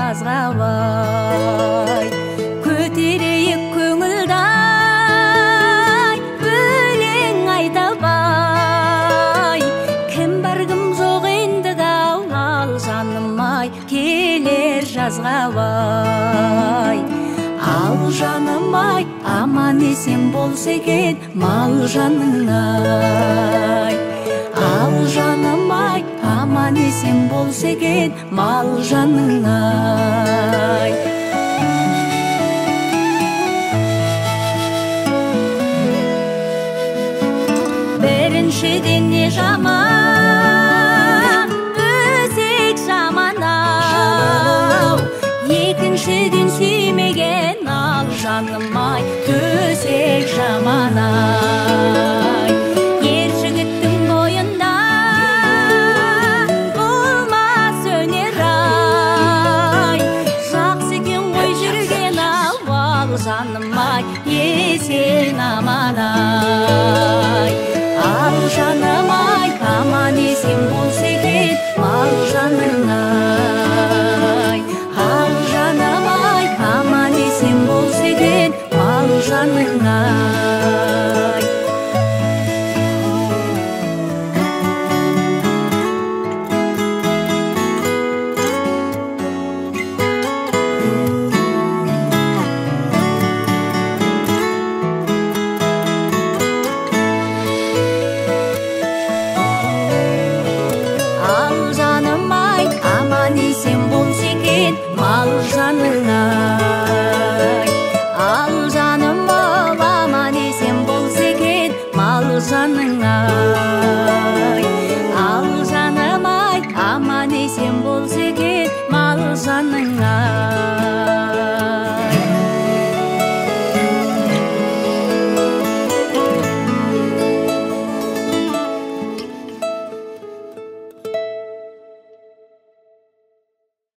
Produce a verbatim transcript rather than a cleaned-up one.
жазғабай көтерейік көңілдай өлең айтабай кім бар кім жоқ ендігі ал жаным-ай келер жазғабай ал жаным-ай аман есен болса екен мал жаның-ай ал жаным-ай аман есен болса екен мал жаның-ай біріншіден не жаман өсек жаман-ау екіншіден сүймеген ал жаным-ай төсек жаман-ай ер жігіттің бойында болмас өнер-ай жақсы екен ғой жүрген ал жаным-ай есен аман-ай ал жаным-ай аман есен болса екен мал жаның-ай ал жаным-ай аман есен болса екен мал жаның-ай мал жаның